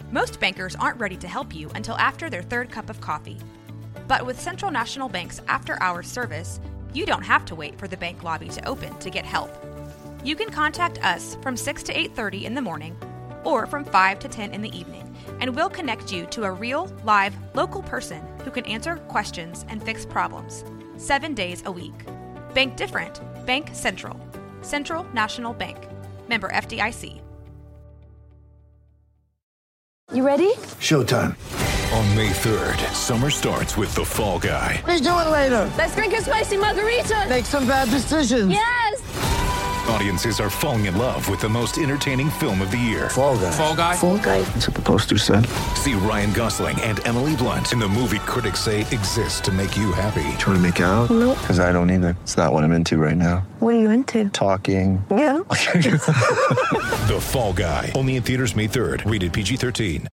Most bankers aren't ready to help you until after their third cup of coffee. But with Central National Bank's after-hours service, you don't have to wait for the bank lobby to open to get help. You can contact us from 6 to 8:30 in the morning or from 5 to 10 in the evening, and we'll connect you to a real, live, local person who can answer questions and fix problems 7 days a week. Bank different. Bank Central. Central National Bank. Member FDIC. You ready? Showtime. On May 3rd, summer starts with The Fall Guy. Let's do it later. Let's drink a spicy margarita. Make some bad decisions. Yes! Audiences are falling in love with the most entertaining film of the year. Fall Guy. Fall Guy? Fall guy. That's what the poster said. See Ryan Gosling and Emily Blunt in the movie critics say exists to make you happy. Trying to make it out? Nope. Because I don't either. It's not what I'm into right now. What are you into? Talking. Yeah. The Fall Guy. Only in theaters May 3rd. Rated PG-13.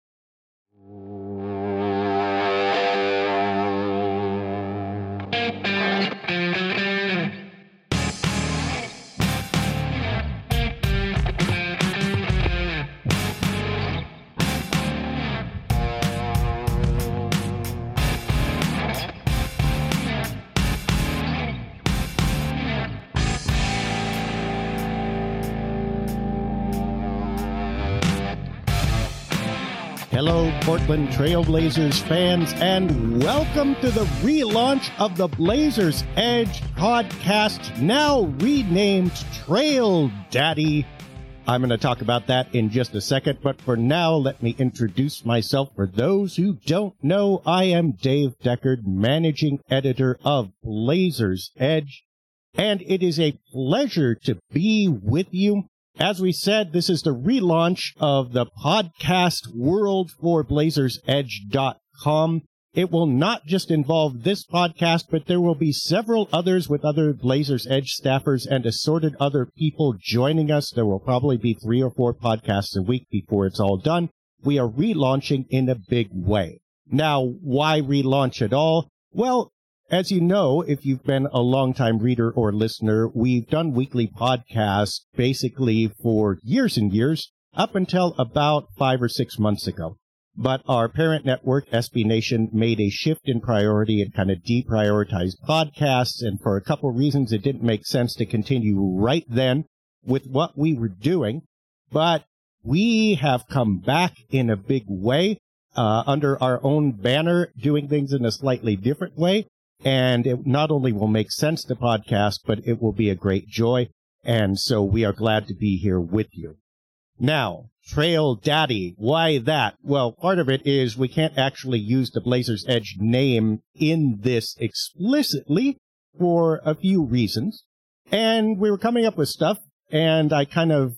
Hello, Portland Trailblazers fans, and welcome to the relaunch of the Blazers Edge podcast, now renamed Trail Daddy. I'm going to talk about that in just a second, but for now, let me introduce myself. For those who don't know, I am Dave Deckard, managing editor of Blazers Edge, and it is a pleasure to be with you. As we said, this is the relaunch of the podcast world for BlazersEdge.com. It will not just involve this podcast, but there will be several others with other Blazers Edge staffers and assorted other people joining us. There will probably be 3 or 4 podcasts a week before it's all done. We are relaunching in a big way. Now, why relaunch at all? Well, as you know, if you've been a longtime reader or listener, we've done weekly podcasts basically for years and years, up until about 5 or 6 months ago. But our parent network, SB Nation, made a shift in priority and kind of deprioritized podcasts, and for a couple of reasons, it didn't make sense to continue right then with what we were doing. But we have come back in a big way, under our own banner, doing things in a slightly different way. And it not only will make sense to podcast, but it will be a great joy. And so we are glad to be here with you. Now, Trail Daddy, why that? Well, part of it is we can't actually use the Blazers Edge name in this explicitly for a few reasons. And we were coming up with stuff, and I kind of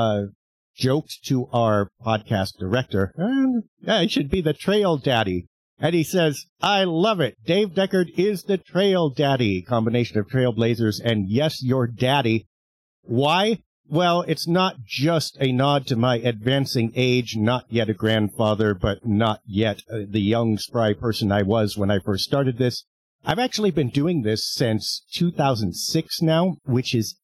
joked to our podcast director, it should be the Trail Daddy. And he says, I love it. Dave Deckard is the Trail Daddy, combination of Trailblazers and yes, your daddy. Why? Well, it's not just a nod to my advancing age, not yet a grandfather, but not yet the young, spry person I was when I first started this. I've actually been doing this since 2006 now, which is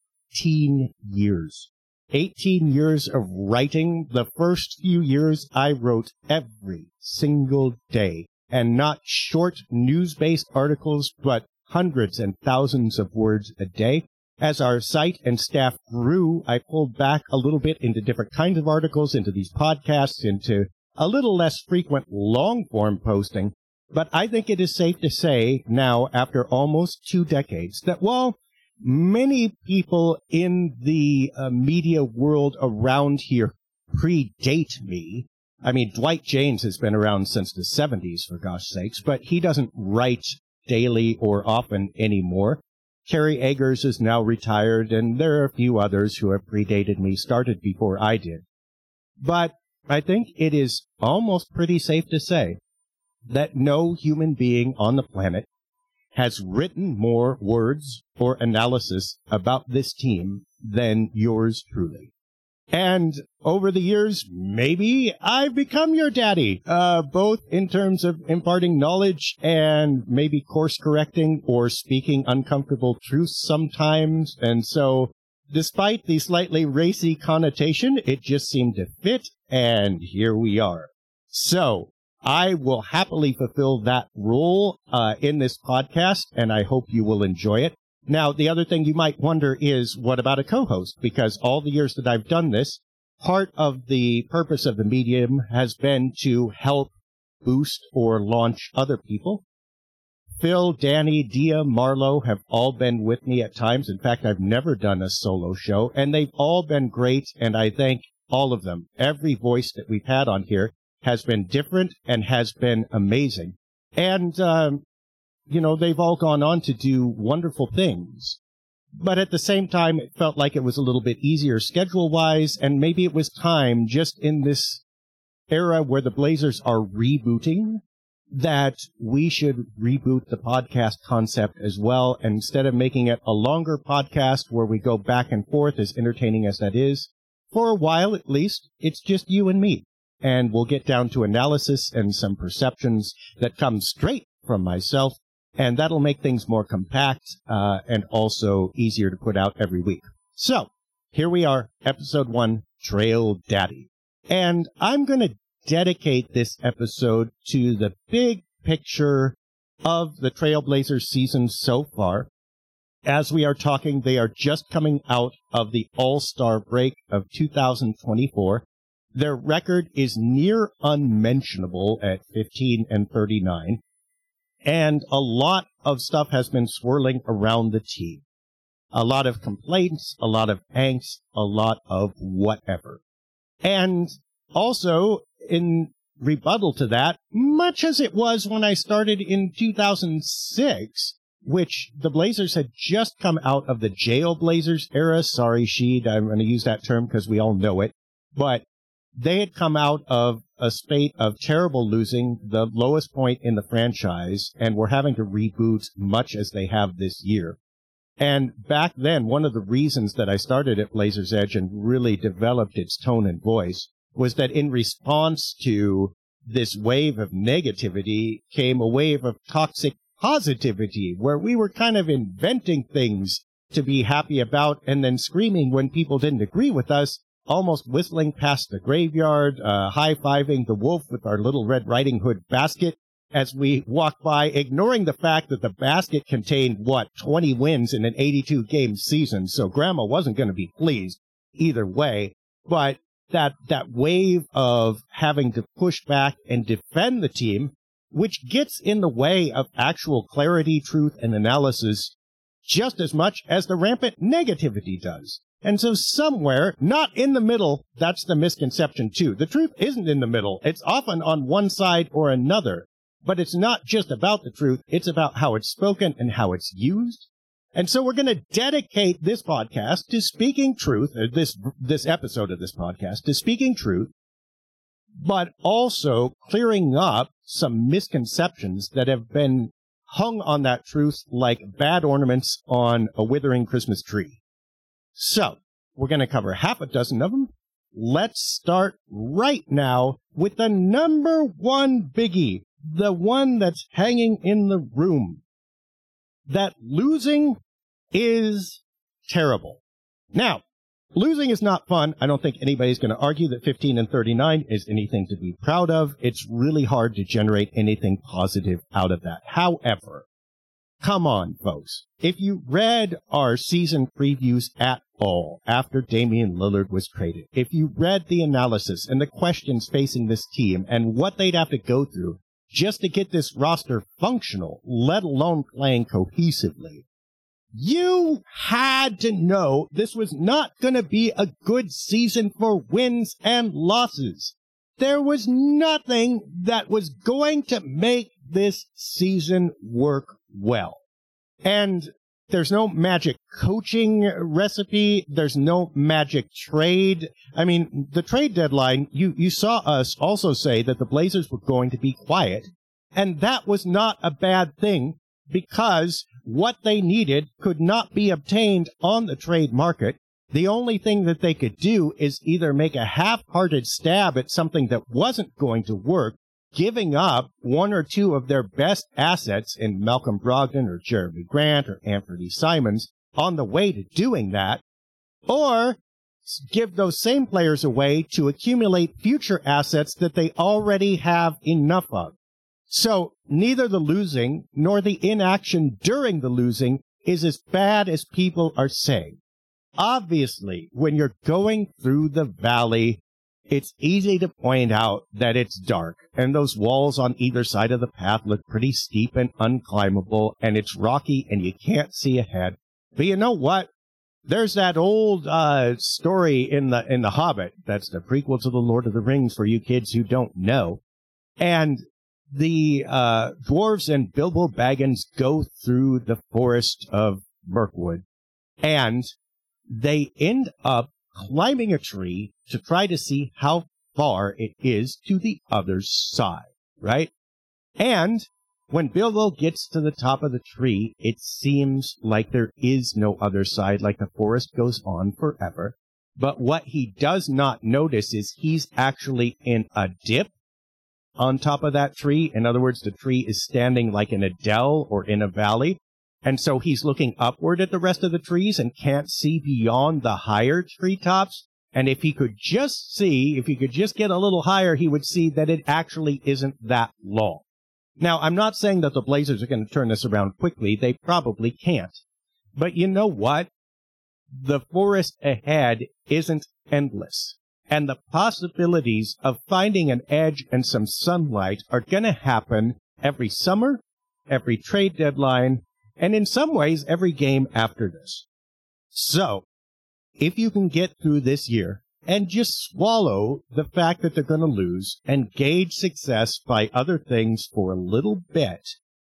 18 years. 18 years of writing. The first few years I wrote every single day, and not short news-based articles, but hundreds and thousands of words a day. As our site and staff grew, I pulled back a little bit into different kinds of articles, into these podcasts, into a little less frequent long-form posting. But I think it is safe to say now, after almost 2 decades, that while many people in the media world around here predate me. I mean, Dwight Jaynes has been around since the 70s, for gosh sakes, but he doesn't write daily or often anymore. Kerry Eggers is now retired, and there are a few others who have predated me, started before I did. But I think it is almost pretty safe to say that no human being on the planet has written more words or analysis about this team than yours truly. And over the years, maybe I've become your daddy, both in terms of imparting knowledge and maybe course correcting or speaking uncomfortable truths sometimes. And so despite the slightly racy connotation, it just seemed to fit. and here we are. So I will happily fulfill that role in this podcast, and I hope you will enjoy it. Now, the other thing you might wonder is, what about a co-host? Because all the years that I've done this, part of the purpose of the medium has been to help boost or launch other people. Phil, Danny, Dia, Marlo have all been with me at times. In fact, I've never done a solo show, and they've all been great, and I thank all of them. Every voice that we've had on here has been different and has been amazing. And, they've all gone on to do wonderful things. But at the same time, it felt like it was a little bit easier schedule-wise, and maybe it was time, just in this era where the Blazers are rebooting, that we should reboot the podcast concept as well. And instead of making it a longer podcast where we go back and forth, as entertaining as that is, for a while at least, it's just you and me. And we'll get down to analysis and some perceptions that come straight from myself. And that'll make things more compact and also easier to put out every week. So here we are, episode 1, Trail Daddy. And I'm going to dedicate this episode to the big picture of the Trailblazers season so far. As we are talking, they are just coming out of the All-Star break of 2024. Their record is near unmentionable at 15-39. And a lot of stuff has been swirling around the team. A lot of complaints, a lot of angst, a lot of whatever. And also, in rebuttal to that, much as it was when I started in 2006, which the Blazers had just come out of the Jail Blazers era. Sorry, Sheed, I'm going to use that term because we all know it. But they had come out of a spate of terrible losing, the lowest point in the franchise, and were having to reboot much as they have this year. And back then, one of the reasons that I started at Blazers Edge and really developed its tone and voice was that in response to this wave of negativity came a wave of toxic positivity, where we were kind of inventing things to be happy about and then screaming when people didn't agree with us, almost whistling past the graveyard, high-fiving the wolf with our little Red Riding Hood basket as we walked by, ignoring the fact that the basket contained, 20 wins in an 82-game season, so Grandma wasn't going to be pleased either way. But that wave of having to push back and defend the team, which gets in the way of actual clarity, truth, and analysis just as much as the rampant negativity does. And so somewhere, not in the middle, that's the misconception too. The truth isn't in the middle. It's often on one side or another. But it's not just about the truth. It's about how it's spoken and how it's used. And so we're going to dedicate this podcast to speaking truth, or this episode of this podcast to speaking truth, but also clearing up some misconceptions that have been hung on that truth like bad ornaments on a withering Christmas tree. So we're going to cover half a dozen of them. Let's start right now with the number one biggie, the one that's hanging in the room. That losing is terrible. Now, losing is not fun. I don't think anybody's going to argue that 15-39 is anything to be proud of. It's really hard to generate anything positive out of that. However, come on, folks. If you read our season previews at all after Damian Lillard was traded, if you read the analysis and the questions facing this team and what they'd have to go through just to get this roster functional, let alone playing cohesively, you had to know this was not going to be a good season for wins and losses. There was nothing that was going to make this season work well. And there's no magic coaching recipe. There's no magic trade. I mean, the trade deadline, you saw us also say that the Blazers were going to be quiet. And that was not a bad thing, because what they needed could not be obtained on the trade market. The only thing that they could do is either make a half-hearted stab at something that wasn't going to work, giving up one or two of their best assets in Malcolm Brogdon or Jeremy Grant or Anthony Simons on the way to doing that, or give those same players away to accumulate future assets that they already have enough of. So neither the losing nor the inaction during the losing is as bad as people are saying. Obviously, when you're going through the valley, it's easy to point out that it's dark, and those walls on either side of the path look pretty steep and unclimbable, and it's rocky, and you can't see ahead. But you know what? There's that old story in the Hobbit. That's the prequel to the Lord of the Rings for you kids who don't know. And the dwarves and Bilbo Baggins go through the forest of Mirkwood, and they end up climbing a tree to try to see how far it is to the other side, right? And when Bilbo gets to the top of the tree, it seems like there is no other side, like the forest goes on forever. But what he does not notice is he's actually in a dip on top of that tree. In other words, the tree is standing like in a dell or in a valley. And so he's looking upward at the rest of the trees and can't see beyond the higher treetops. And if he could just get a little higher, he would see that it actually isn't that long. Now, I'm not saying that the Blazers are going to turn this around quickly. They probably can't. But you know what? The forest ahead isn't endless. And the possibilities of finding an edge and some sunlight are going to happen every summer, every trade deadline, and in some ways, every game after this. So, if you can get through this year and just swallow the fact that they're going to lose and gauge success by other things for a little bit,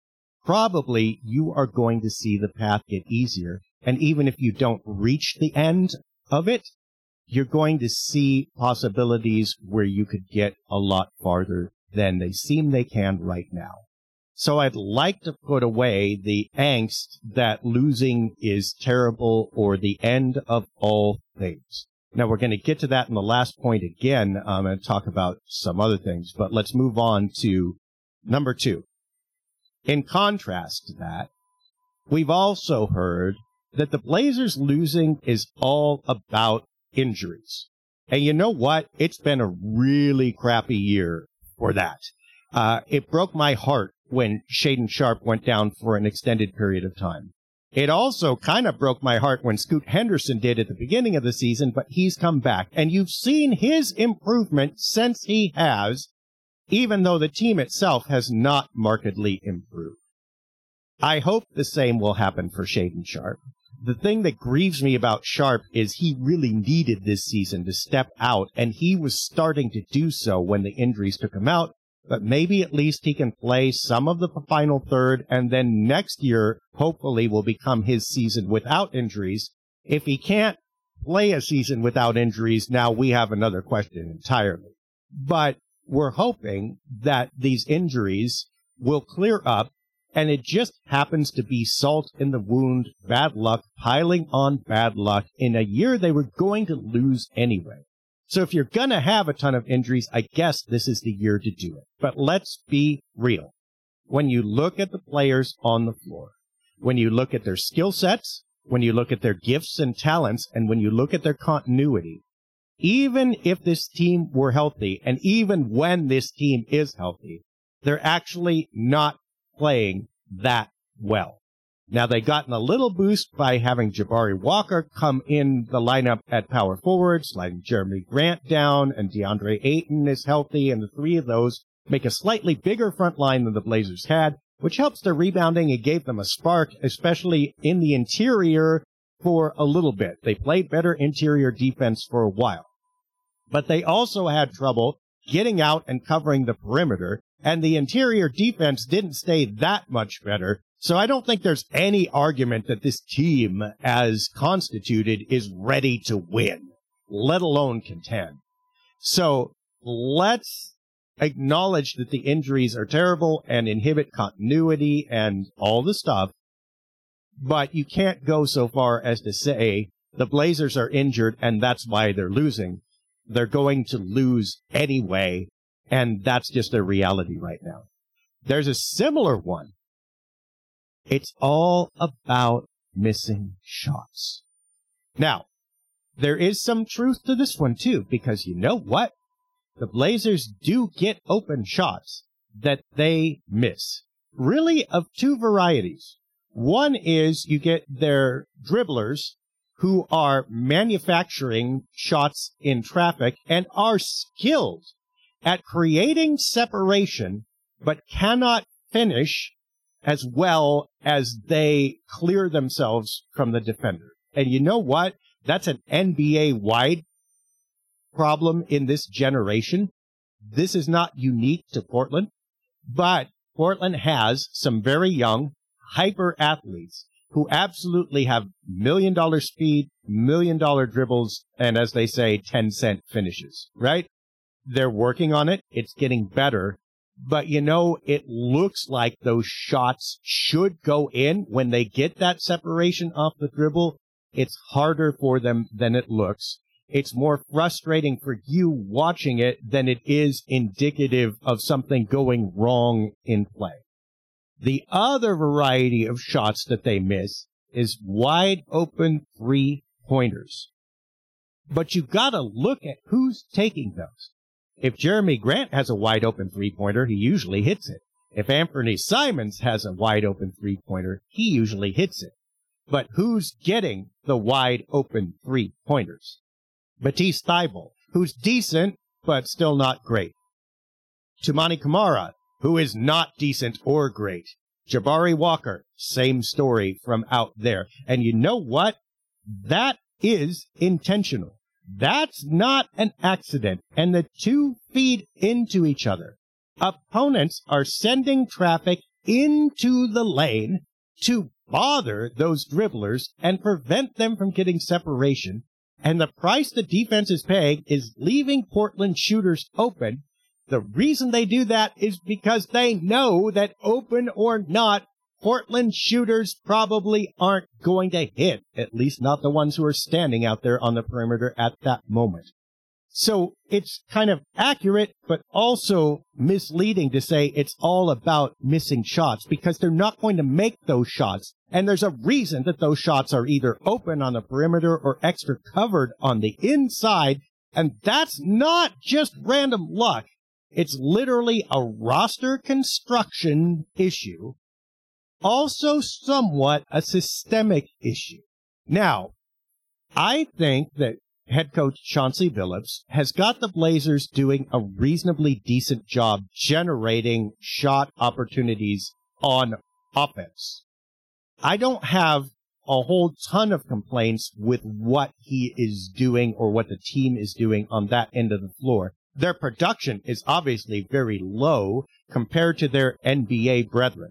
probably you are going to see the path get easier. And even if you don't reach the end of it, you're going to see possibilities where you could get a lot farther than they seem they can right now. So I'd like to put away the angst that losing is terrible or the end of all things. Now, we're going to get to that in the last point again and talk about some other things, but let's move on to number 2. In contrast to that, we've also heard that the Blazers losing is all about injuries. And you know what? It's been a really crappy year for that. It broke my heart when Shaedon Sharpe went down for an extended period of time. It also kind of broke my heart when Scoot Henderson did at the beginning of the season, but he's come back. And you've seen his improvement since he has, even though the team itself has not markedly improved. I hope the same will happen for Shaedon Sharpe. The thing that grieves me about Sharpe is he really needed this season to step out, and he was starting to do so when the injuries took him out. But maybe at least he can play some of the final third, and then next year, hopefully, will become his season without injuries. If he can't play a season without injuries, now we have another question entirely. But we're hoping that these injuries will clear up, and it just happens to be salt in the wound, bad luck, piling on bad luck in a year they were going to lose anyway. So if you're going to have a ton of injuries, I guess this is the year to do it. But let's be real. When you look at the players on the floor, when you look at their skill sets, when you look at their gifts and talents, and when you look at their continuity, even if this team were healthy, and even when this team is healthy, they're actually not playing that well. Now, they've gotten a little boost by having Jabari Walker come in the lineup at power forward, sliding Jeremy Grant down, and DeAndre Ayton is healthy, and the three of those make a slightly bigger front line than the Blazers had, which helps their rebounding and gave them a spark, especially in the interior for a little bit. They played better interior defense for a while. But they also had trouble getting out and covering the perimeter, and the interior defense didn't stay that much better. So I don't think there's any argument that this team, as constituted, is ready to win, let alone contend. So let's acknowledge that the injuries are terrible and inhibit continuity and all the stuff, but you can't go so far as to say the Blazers are injured and that's why they're losing. They're going to lose anyway, and that's just their reality right now. There's a similar one. It's all about missing shots. Now, there is some truth to this one, too, because you know what? The Blazers do get open shots that they miss. Really, of two varieties. One is you get their dribblers who are manufacturing shots in traffic and are skilled at creating separation, but cannot finish as well as they clear themselves from the defender. And you know what? That's an NBA-wide problem in this generation. This is not unique to Portland, but Portland has some very young, hyper athletes who absolutely have $1 million speed, $1 million dribbles, and as they say, 10-cent finishes, right? They're working on it. It's getting better. But, you know, it looks like those shots should go in when they get that separation off the dribble. It's harder for them than it looks. It's more frustrating for you watching it than it is indicative of something going wrong in play. The other variety of shots that they miss is wide open three-pointers. But you've got to look at who's taking those. If Jeremy Grant has a wide open three-pointer, he usually hits it. If Anthony Simons has a wide open three-pointer, he usually hits it. But who's getting the wide open three-pointers? Matisse Thybulle, who's decent, but still not great. Toumani Camara, who is not decent or great. Jabari Walker, same story from out there. And you know what? That is intentional. That's not an accident. And the two feed into each other. Opponents are sending traffic into the lane to bother those dribblers and prevent them from getting separation. And the price the defense is paying is leaving Portland shooters open. The reason they do that is because they know that open or not, Portland shooters probably aren't going to hit, at least not the ones who are standing out there on the perimeter at that moment. So it's kind of accurate, but also misleading to say it's all about missing shots because they're not going to make those shots. And there's a reason that those shots are either open on the perimeter or extra covered on the inside. And that's not just random luck. It's literally a roster construction issue. Also somewhat a systemic issue. Now, I think that head coach Chauncey Billups has got the Blazers doing a reasonably decent job generating shot opportunities on offense. I don't have a whole ton of complaints with what he is doing or what the team is doing on that end of the floor. Their production is obviously very low compared to their NBA brethren.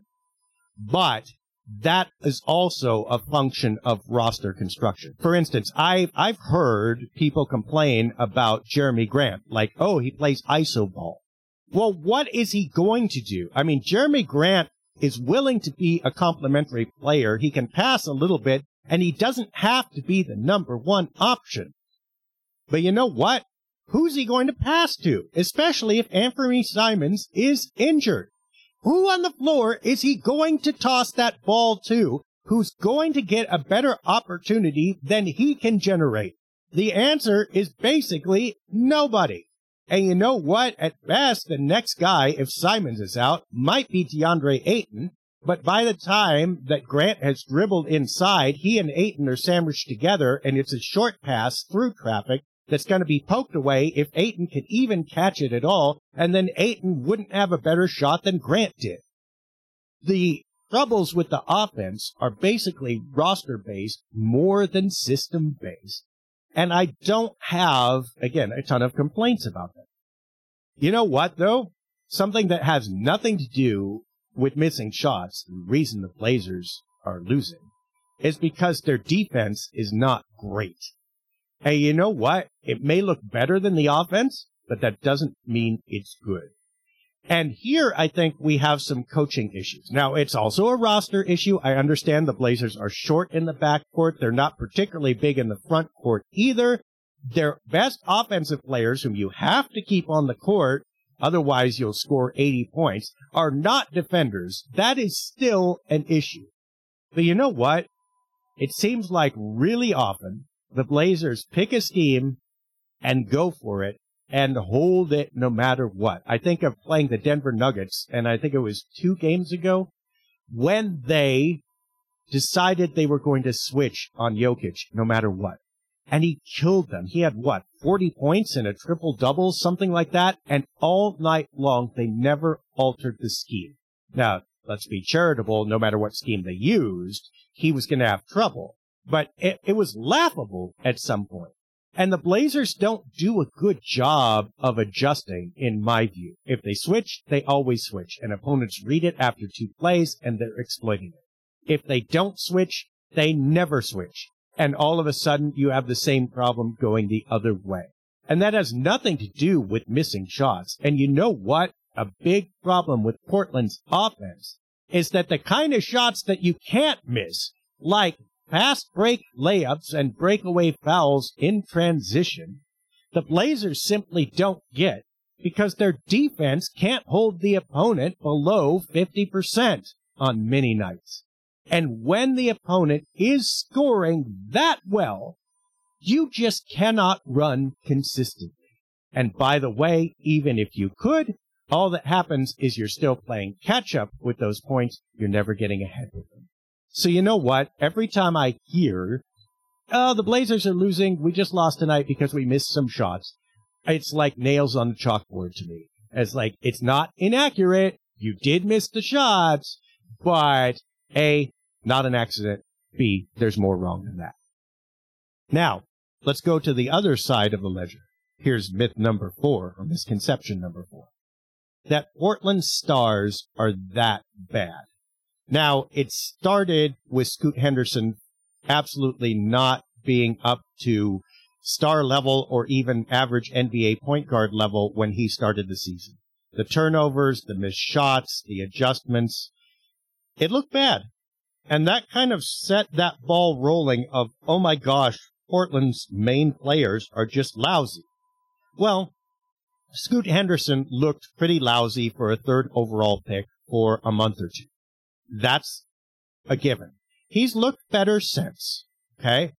But that is also a function of roster construction. For instance, I've heard people complain about Jeremy Grant, like, oh, he plays iso ball. Well, what is he going to do? I mean, Jeremy Grant is willing to be a complimentary player. He can pass a little bit, and he doesn't have to be the number one option. But you know what? Who's he going to pass to? Especially if Anthony Simons is injured. Who on the floor is he going to toss that ball to? Who's going to get a better opportunity than he can generate? The answer is basically nobody. And you know what? At best, the next guy, if Simons is out, might be DeAndre Ayton. But by the time that Grant has dribbled inside, he and Ayton are sandwiched together, and it's a short pass through traffic that's going to be poked away if Ayton can even catch it at all, and then Ayton wouldn't have a better shot than Grant did. The troubles with the offense are basically roster-based more than system-based, and I don't have, again, a ton of complaints about that. You know what, though? Something that has nothing to do with missing shots, the reason the Blazers are losing, is because their defense is not great. Hey, you know what? It may look better than the offense, but that doesn't mean it's good. And here, I think we have some coaching issues. Now, it's also a roster issue. I understand the Blazers are short in the backcourt. They're not particularly big in the front court either. Their best offensive players, whom you have to keep on the court, otherwise you'll score 80 points, are not defenders. That is still an issue. But you know what? It seems like really often the Blazers pick a scheme and go for it and hold it no matter what. I think of playing the Denver Nuggets, and I think it was 2 games ago, when they decided they were going to switch on Jokic no matter what. And he killed them. He had, 40 points and a triple-double, something like that. And all night long, they never altered the scheme. Now, let's be charitable. No matter what scheme they used, he was going to have trouble. But it was laughable at some point. And the Blazers don't do a good job of adjusting, in my view. If they switch, they always switch. And opponents read it after 2 plays, and they're exploiting it. If they don't switch, they never switch. And all of a sudden, you have the same problem going the other way. And that has nothing to do with missing shots. And you know what? A big problem with Portland's offense is that the kind of shots that you can't miss, like fast break layups and breakaway fouls in transition, the Blazers simply don't get because their defense can't hold the opponent below 50% on many nights. And when the opponent is scoring that well, you just cannot run consistently. And by the way, even if you could, all that happens is you're still playing catch up with those points. You're never getting ahead with them. So you know what? Every time I hear, oh, the Blazers are losing, we just lost tonight because we missed some shots, it's like nails on the chalkboard to me. It's like, it's not inaccurate. You did miss the shots, but A, not an accident. B, there's more wrong than that. Now, let's go to the other side of the ledger. Here's myth number 4, or misconception number 4. That Portland Stars are that bad. Now, it started with Scoot Henderson absolutely not being up to star level or even average NBA point guard level when he started the season. The turnovers, the missed shots, the adjustments, it looked bad. And that kind of set that ball rolling of, oh my gosh, Portland's main players are just lousy. Well, Scoot Henderson looked pretty lousy for a 3rd overall pick for a month or 2. That's a given. He's looked better since, okay?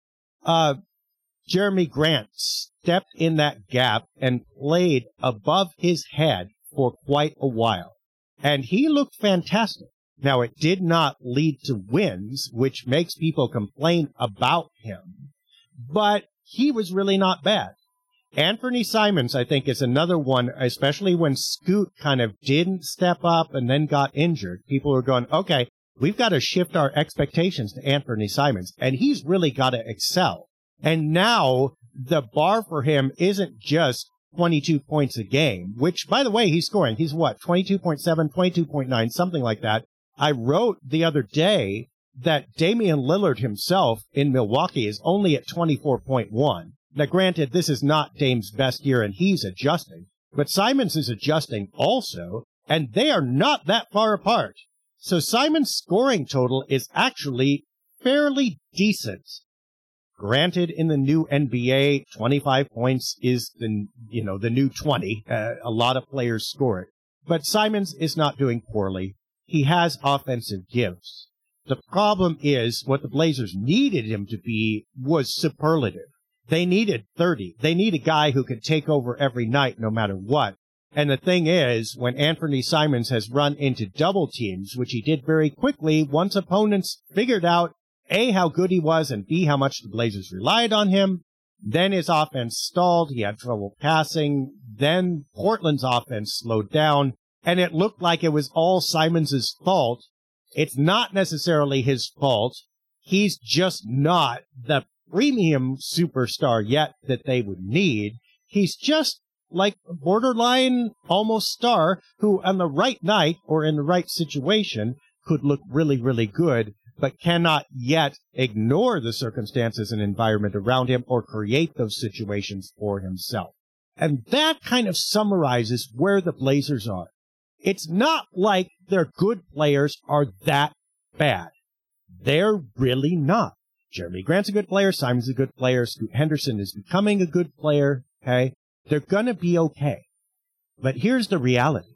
Jeremy Grant stepped in that gap and played above his head for quite a while. And he looked fantastic. Now, it did not lead to wins, which makes people complain about him, but he was really not bad. Anthony Simons, I think, is another one, especially when Scoot kind of didn't step up and then got injured. People were going, okay, we've got to shift our expectations to Anthony Simons, and he's really got to excel. And now the bar for him isn't just 22 points a game, which, by the way, he's scoring. He's 22.7, 22.9, something like that. I wrote the other day that Damian Lillard himself in Milwaukee is only at 24.1. Now, granted, this is not Dame's best year, and he's adjusting, but Simons is adjusting also, and they are not that far apart. So Simons' scoring total is actually fairly decent. Granted, in the new NBA, 25 points is the new 20. A lot of players score it. But Simons is not doing poorly. He has offensive gifts. The problem is what the Blazers needed him to be was superlative. They needed 30. They need a guy who could take over every night no matter what. And the thing is, when Anthony Simons has run into double teams, which he did very quickly, once opponents figured out, A, how good he was, and B, how much the Blazers relied on him, then his offense stalled. He had trouble passing. Then Portland's offense slowed down, and it looked like it was all Simons' fault. It's not necessarily his fault. He's just not the premium superstar yet that they would need. He's just like a borderline almost star who on the right night or in the right situation could look really, really good, but cannot yet ignore the circumstances and environment around him or create those situations for himself. And that kind of summarizes where the Blazers are. It's not like their good players are that bad. They're really not. Jeremy Grant's a good player. Simon's a good player. Scoot Henderson is becoming a good player. Okay. They're going to be okay. But here's the reality.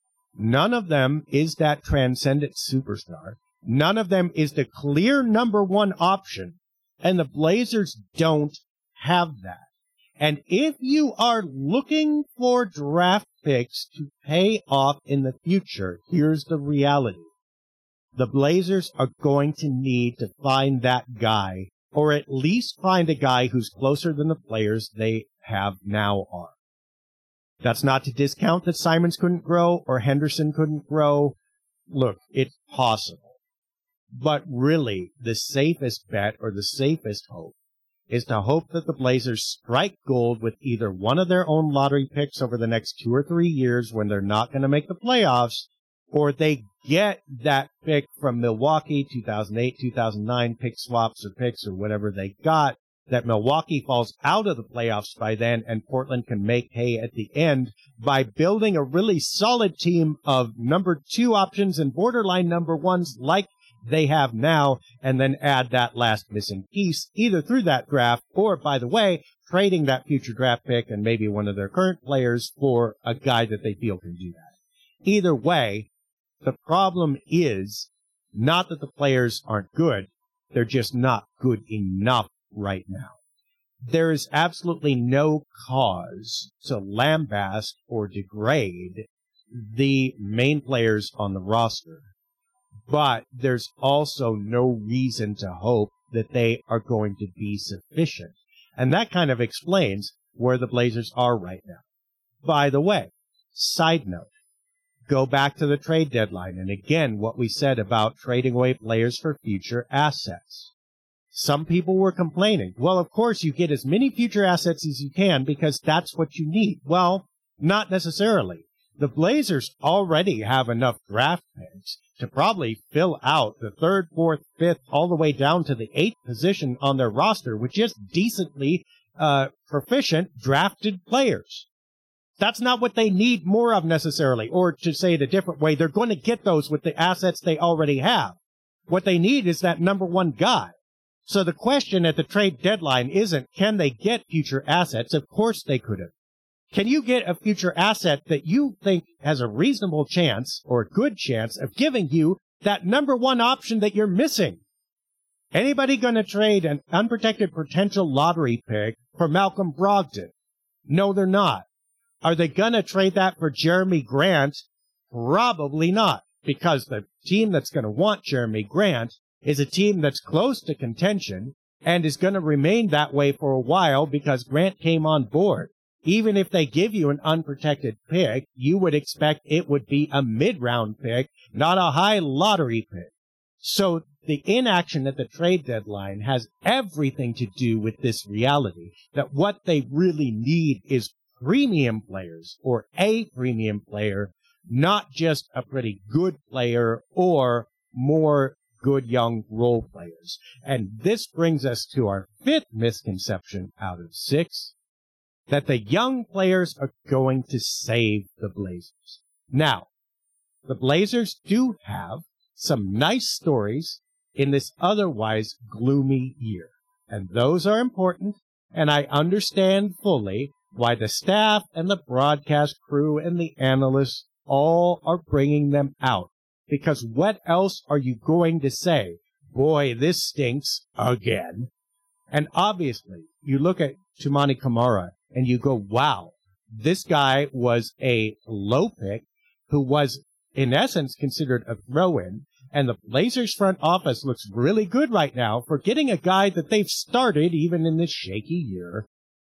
None of them is that transcendent superstar. None of them is the clear number one option. And the Blazers don't have that. And if you are looking for draft picks to pay off in the future, here's the reality. The Blazers are going to need to find that guy, or at least find a guy who's closer than the players they have now are. That's not to discount that Simons couldn't grow or Henderson couldn't grow. Look, it's possible. But really, the safest bet or the safest hope is to hope that the Blazers strike gold with either one of their own lottery picks over the next 2 or 3 years when they're not going to make the playoffs, or they get that pick from Milwaukee, 2008, 2009, pick swaps or picks or whatever they got, that Milwaukee falls out of the playoffs by then and Portland can make hay at the end by building a really solid team of number 2 options and borderline number 1s like they have now, and then add that last missing piece either through that draft or, by the way, trading that future draft pick and maybe one of their current players for a guy that they feel can do that. Either way, the problem is not that the players aren't good, they're just not good enough right now. There is absolutely no cause to lambaste or degrade the main players on the roster. But there's also no reason to hope that they are going to be sufficient. And that kind of explains where the Blazers are right now. By the way, side note, go back to the trade deadline. And again, what we said about trading away players for future assets. Some people were complaining, well, of course, you get as many future assets as you can because that's what you need. Well, not necessarily. The Blazers already have enough draft picks to probably fill out the 3rd, 4th, 5th, all the way down to the 8th position on their roster with just decently proficient drafted players. That's not what they need more of necessarily, or to say it a different way, they're going to get those with the assets they already have. What they need is that number 1 guy. So the question at the trade deadline isn't, can they get future assets? Of course they could have. Can you get a future asset that you think has a reasonable chance or a good chance of giving you that number 1 option that you're missing? Anybody going to trade an unprotected potential lottery pick for Malcolm Brogdon? No, they're not. Are they going to trade that for Jeremy Grant? Probably not, because the team that's going to want Jeremy Grant is a team that's close to contention and is going to remain that way for a while because Grant came on board. Even if they give you an unprotected pick, you would expect it would be a mid-round pick, not a high lottery pick. So the inaction at the trade deadline has everything to do with this reality that what they really need is premium players or a premium player, not just a pretty good player or more good young role players. And this brings us to our 5th misconception out of 6. That the young players are going to save the Blazers. Now, the Blazers do have some nice stories in this otherwise gloomy year. And those are important, and I understand fully why the staff and the broadcast crew and the analysts all are bringing them out. Because what else are you going to say? Boy, this stinks again. And obviously, you look at Toumani Camara, and you go, wow, this guy was a low pick who was, in essence, considered a throw-in. And the Blazers front office looks really good right now for getting a guy that they've started even in this shaky year.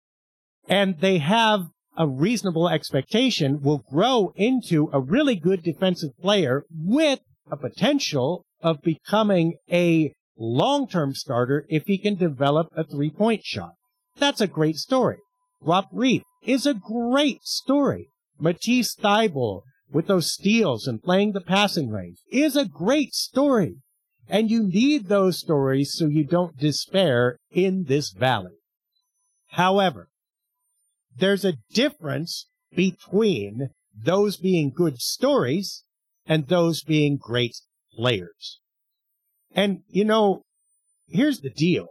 And they have a reasonable expectation will grow into a really good defensive player with a potential of becoming a long-term starter if he can develop a three-point shot. That's a great story. Rob Reif is a great story. Matisse Thybulle, with those steals and playing the passing range, is a great story. And you need those stories so you don't despair in this valley. However, there's a difference between those being good stories and those being great players. And, you know, here's the deal.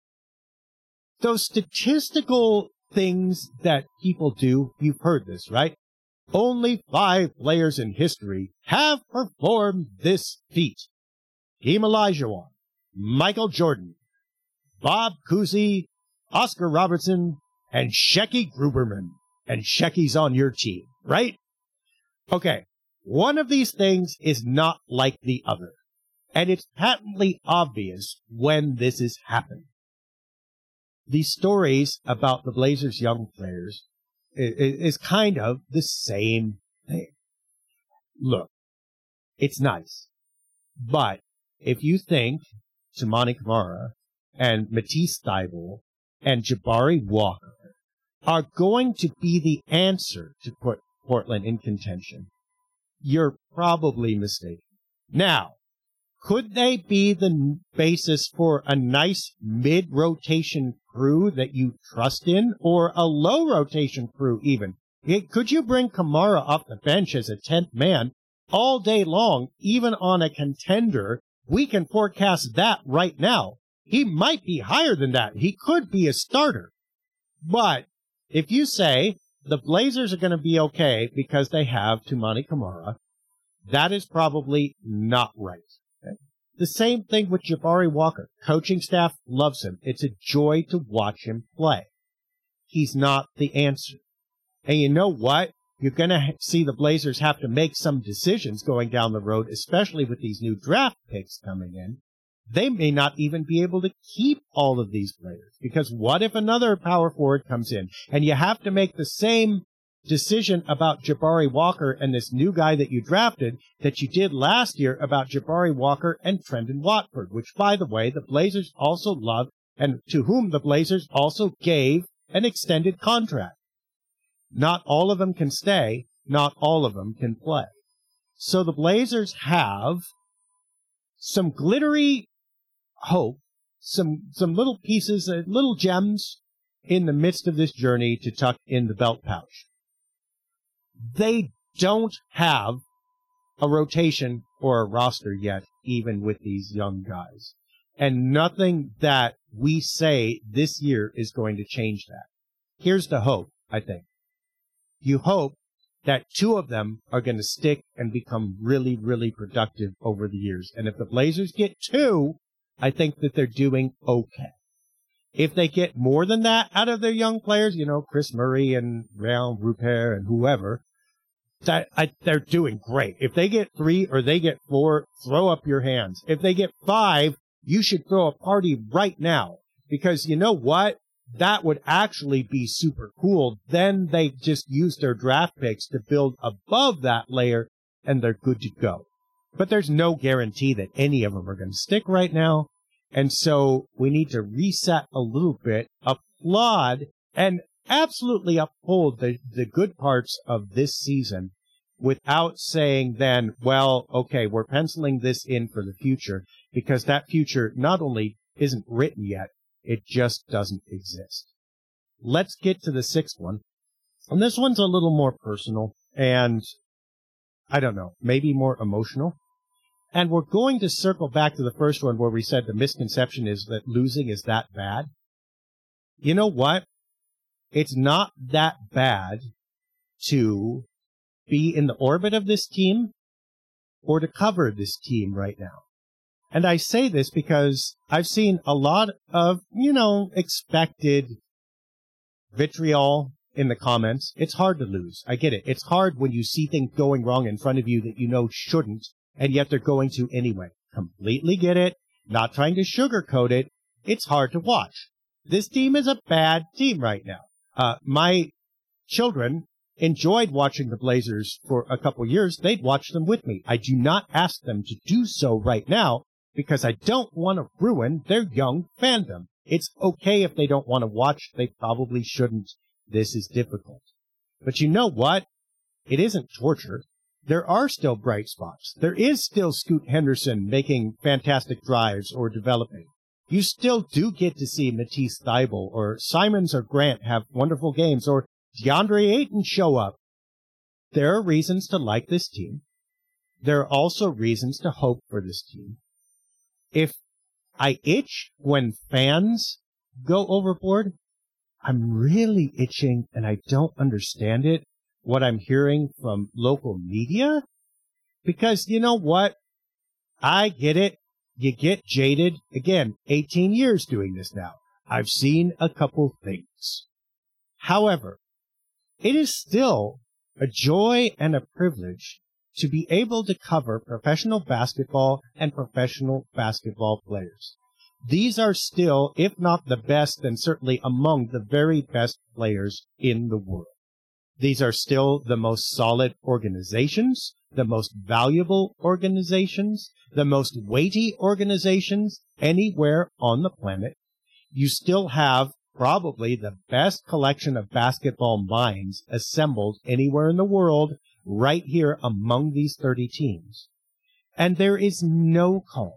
Those statistical things that people do, you've heard this, right? Only 5 players in history have performed this feat. Hakeem Olajuwon, Michael Jordan, Bob Cousy, Oscar Robertson, and Shecky Gruberman. And Shecky's on your team, right? Okay, one of these things is not like the other. And it's patently obvious when this is happening. These stories about the Blazers' young players is kind of the same thing. Look, it's nice. But if you think Toumani Camara and Matisse Thybulle and Jabari Walker are going to be the answer to put Portland in contention, you're probably mistaken. Now, could they be the basis for a nice mid-rotation crew that you trust in, or a low-rotation crew even? Could you bring Camara off the bench as a 10th man all day long, even on a contender? We can forecast that right now. He might be higher than that. He could be a starter. But if you say the Blazers are going to be okay because they have Toumani Camara, that is probably not right. Okay? The same thing with Jabari Walker. Coaching staff loves him. It's a joy to watch him play. He's not the answer. And you know what? You're going to see the Blazers have to make some decisions going down the road, especially with these new draft picks coming in. They may not even be able to keep all of these players, because what if another power forward comes in and you have to make the same decision about Jabari Walker and this new guy that you drafted that you did last year about Jabari Walker and Trendon Watford, which, by the way, the Blazers also love and to whom the Blazers also gave an extended contract. Not all of them can stay. Not all of them can play. So the Blazers have some glittery hope, some little pieces, little gems in the midst of this journey to tuck in the belt pouch. They don't have a rotation or a roster yet, even with these young guys. And nothing that we say this year is going to change that. Here's the hope, I think. You hope that two of them are going to stick and become really, really productive over the years. And if the Blazers get two, I think that they're doing okay. If they get more than that out of their young players, you know, Chris Murray and Rayon Rupert and whoever, they're doing great. If they get 3 or they get 4, throw up your hands. If they get 5, you should throw a party right now. Because you know what? That would actually be super cool. Then they just use their draft picks to build above that layer, and they're good to go. But there's no guarantee that any of them are going to stick right now. And so we need to reset a little bit, applaud, and absolutely uphold the good parts of this season without saying then, well, okay, we're penciling this in for the future, because that future not only isn't written yet, it just doesn't exist. Let's get to the 6th one. And this one's a little more personal and, I don't know, maybe more emotional. And we're going to circle back to the first one where we said the misconception is that losing is that bad. You know what? It's not that bad to be in the orbit of this team or to cover this team right now. And I say this because I've seen a lot of, expected vitriol in the comments. It's hard to lose. I get it. It's hard when you see things going wrong in front of you that you know shouldn't, and yet they're going to anyway. Completely get it. Not trying to sugarcoat it. It's hard to watch. This team is a bad team right now. My children enjoyed watching the Blazers for a couple years. They'd watch them with me. I do not ask them to do so right now because I don't want to ruin their young fandom. It's okay if they don't want to watch. They probably shouldn't. This is difficult. But you know what? It isn't torture. There are still bright spots. There is still Scoot Henderson making fantastic drives or developing. You still do get to see Matisse Thybulle or Simons or Grant have wonderful games, or DeAndre Ayton show up. There are reasons to like this team. There are also reasons to hope for this team. If I itch when fans go overboard, I'm really itching, and I don't understand it, what I'm hearing from local media. Because you know what? I get it. you get jaded. Again, 18 years doing this now. I've seen a couple things. However, it is still a joy and a privilege to be able to cover professional basketball and professional basketball players. These are still, if not the best, then certainly among the very best players in the world. These are still the most solid organizations, the most valuable organizations, the most weighty organizations anywhere on the planet. You still have probably the best collection of basketball minds assembled anywhere in the world right here among these 30 teams. And there is no call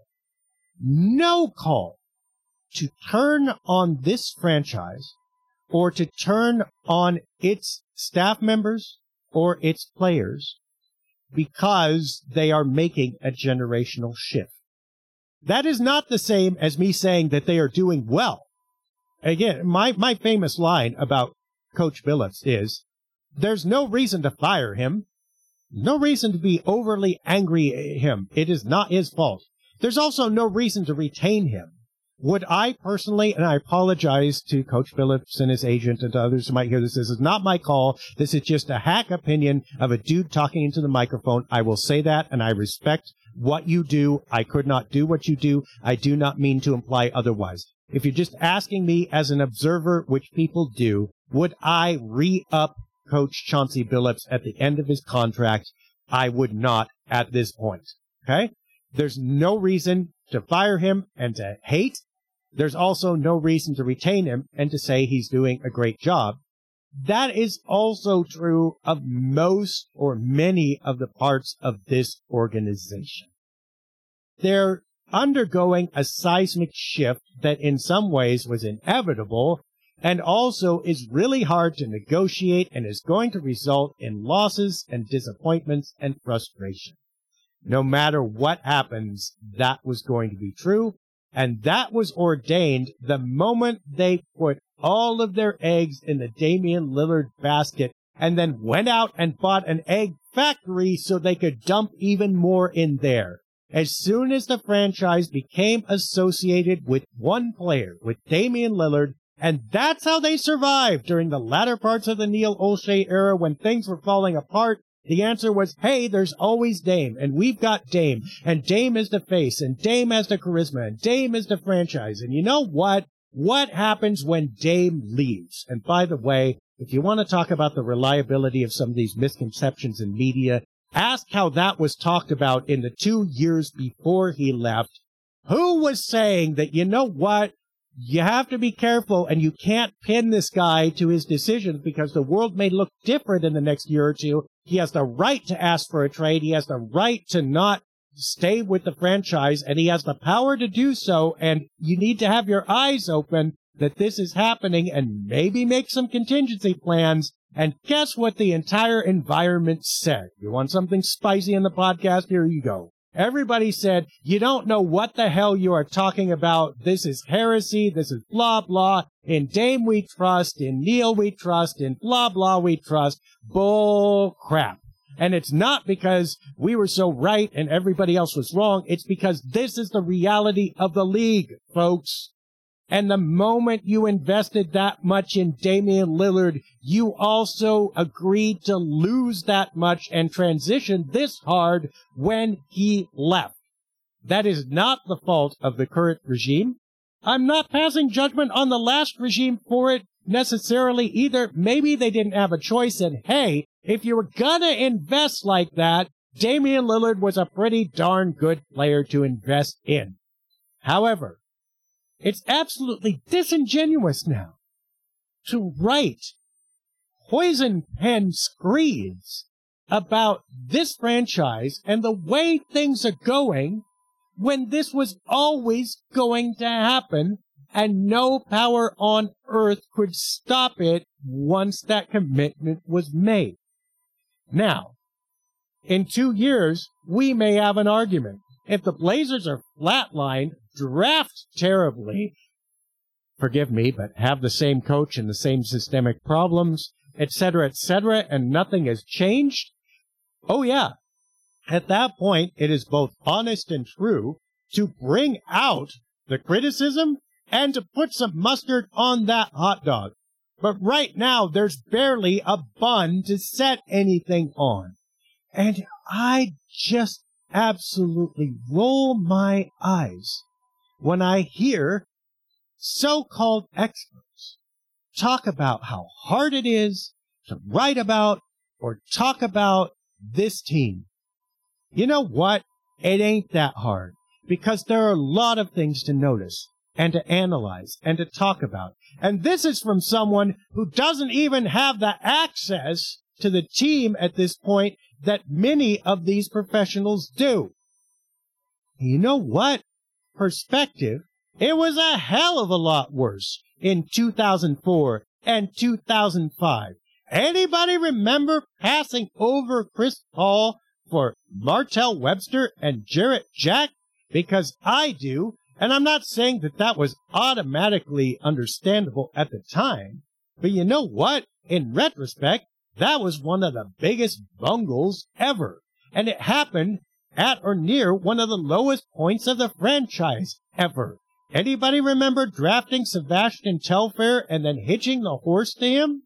to turn on this franchise or to turn on its staff members or its players because they are making a generational shift. That is not the same as me saying that they are doing well. Again, my famous line about Coach Billups is, there's no reason to fire him. No reason to be overly angry at him. It is not his fault. There's also no reason to retain him. Would I personally, and I apologize to Coach Billups and his agent and to others who might hear this, this is not my call. This is just a hack opinion of a dude talking into the microphone. I will say that, and I respect what you do. I could not do what you do. I do not mean to imply otherwise. If you're just asking me as an observer, which people do, would I re-up Coach Chauncey Billups at the end of his contract? I would not at this point. Okay? There's no reason to fire him and to hate. There's also no reason to retain him and to say he's doing a great job. That is also true of most or many of the parts of this organization. They're undergoing a seismic shift that in some ways was inevitable and also is really hard to negotiate and is going to result in losses and disappointments and frustration. No matter what happens, that was going to be true, and that was ordained the moment they put all of their eggs in the Damian Lillard basket and then went out and bought an egg factory so they could dump even more in there. As soon as the franchise became associated with one player, with Damian Lillard, and that's how they survived during the latter parts of the Neil Olshey era when things were falling apart. The answer was, hey, there's always Dame, and we've got Dame, and Dame is the face, and Dame has the charisma, and Dame is the franchise. And you know what? What happens when Dame leaves? And by the way, if you want to talk about the reliability of some of these misconceptions in media, ask how that was talked about in the 2 years before he left. Who was saying that, you know what? You have to be careful, and you can't pin this guy to his decisions because the world may look different in the next year or two. He has the right to ask for a trade. He has the right to not stay with the franchise, and he has the power to do so, and you need to have your eyes open that this is happening and maybe make some contingency plans. And guess what the entire environment said? You want something spicy in the podcast? Here you go. Everybody said, you don't know what the hell you are talking about. This is heresy. This is blah, blah. In Dame we trust. In Neil we trust. In blah, blah we trust. Bull crap. And it's not because we were so right and everybody else was wrong. It's because this is the reality of the league, folks. And the moment you invested that much in Damian Lillard, you also agreed to lose that much and transition this hard when he left. That is not the fault of the current regime. I'm not passing judgment on the last regime for it necessarily either. Maybe they didn't have a choice, and hey, if you were gonna invest like that, Damian Lillard was a pretty darn good player to invest in. However, it's absolutely disingenuous now to write poison pen screeds about this franchise and the way things are going when this was always going to happen and no power on earth could stop it once that commitment was made. Now, in 2 years, we may have an argument. If the Blazers are flatlined, draft terribly, forgive me, but have the same coach and the same systemic problems, etc., and nothing has changed, oh yeah, at that point, it is both honest and true to bring out the criticism and to put some mustard on that hot dog. But right now, there's barely a bun to set anything on. And I just absolutely roll my eyes when I hear so-called experts talk about how hard it is to write about or talk about this team. You know what? It ain't that hard, because there are a lot of things to notice and to analyze and to talk about. And this is from someone who doesn't even have the access to the team at this point that many of these professionals do. You know what? Perspective, it was a hell of a lot worse in 2004 and 2005. Anybody remember passing over Chris Paul for Martell Webster and Jarrett Jack? Because I do, and I'm not saying that that was automatically understandable at the time, but you know what? In retrospect, that was one of the biggest bungles ever, and it happened at or near one of the lowest points of the franchise ever. Anybody remember drafting Sebastian Telfair and then hitching the horse to him?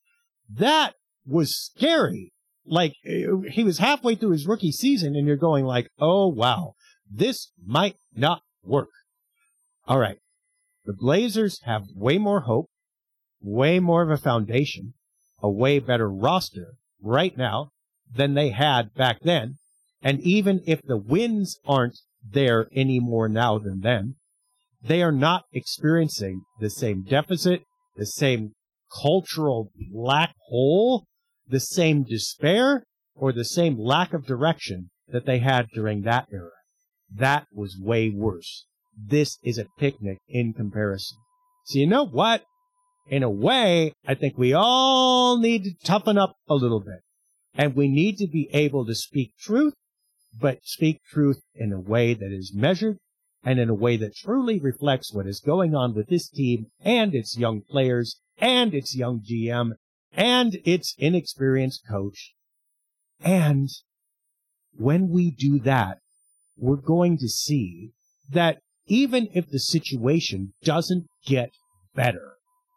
That was scary. Like, he was halfway through his rookie season, and you're going like, oh, wow, this might not work. All right. The Blazers have way more hope, way more of a foundation, a way better roster right now than they had back then. And even if the wins aren't there any more now than then, they are not experiencing the same deficit, the same cultural black hole, the same despair, or the same lack of direction that they had during that era. That was way worse. This is a picnic in comparison. So you know what? In a way, I think we all need to toughen up a little bit. And we need to be able to speak truth, but speak truth in a way that is measured and in a way that truly reflects what is going on with this team and its young players and its young GM and its inexperienced coach. And when we do that, we're going to see that even if the situation doesn't get better,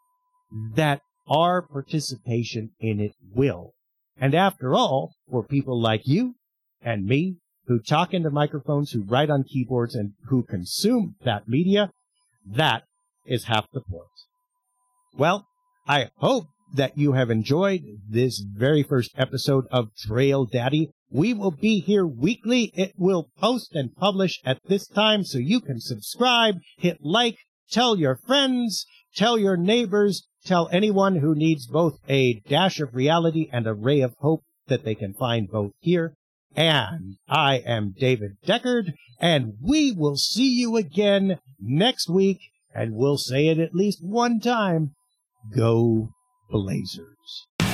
that our participation in it will. And after all, for people like you and me, who talk into microphones, who write on keyboards, and who consume that media, that is half the point. Well, I hope that you have enjoyed this very first episode of Trail Daddy. We will be here weekly. It will post and publish at this time, so you can subscribe, hit like, tell your friends, tell your neighbors, tell anyone who needs both a dash of reality and a ray of hope that they can find both here. And I am David Deckard, and we will see you again next week, and we'll say it at least one time. Go Blazers.